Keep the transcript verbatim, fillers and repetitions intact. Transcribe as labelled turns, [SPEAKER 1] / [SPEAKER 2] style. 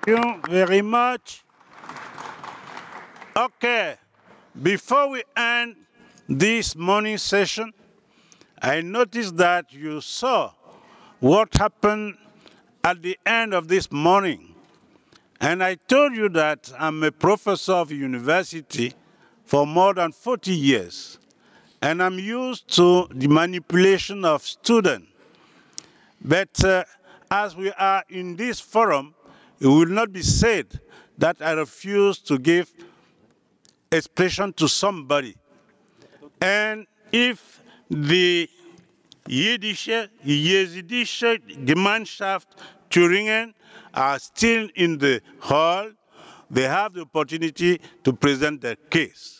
[SPEAKER 1] you very much. Okay, before we end this morning session, I noticed that you saw what happened at the end of this morning. And I told you that I'm a professor of university for more than forty years. And I'm used to the manipulation of students. But uh, as we are in this forum, it will not be said that I refuse to give expression to somebody. And if the Jiddische, Jesidische Gemeinschaft Thüringen are still in the hall, they have the opportunity to present their case.